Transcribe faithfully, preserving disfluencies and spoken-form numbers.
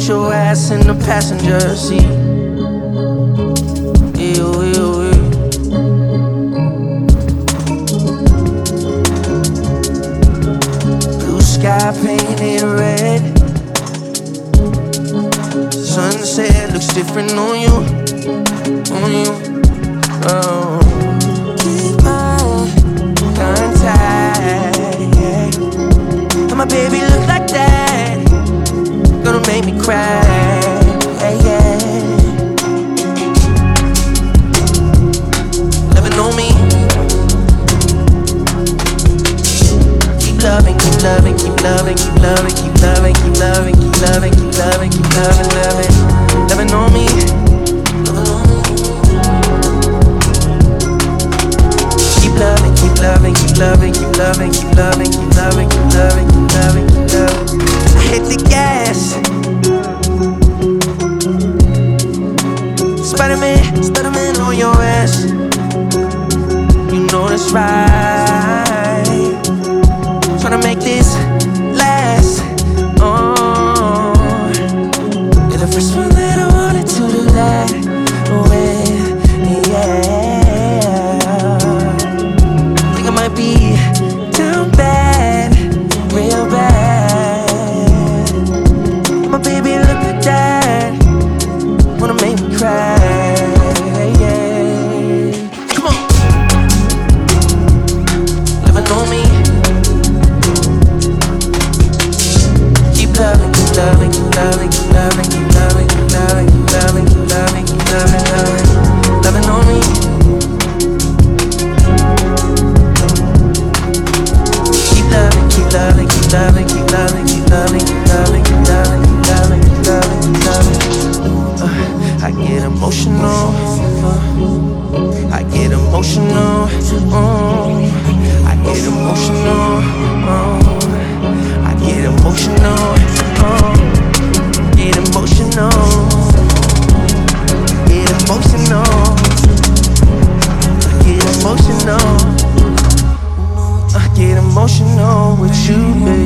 put your ass in the passenger seat. Ew, ew, ew. Blue sky painted red. Sunset looks different on you, on you. Oh, keep my contact. And my baby look like that, gonna make me cry. Yeah, yeah. Loving on me. Keep loving, keep loving, keep loving, keep loving, keep loving, keep loving, keep loving, keep loving, keep loving, loving, loving on me. Keep loving, keep loving, keep loving, keep loving, keep loving, keep loving, keep loving, keep loving, keep loving. I hit the gas. Spider-Man, Spider-Man on your ass. You know that's right.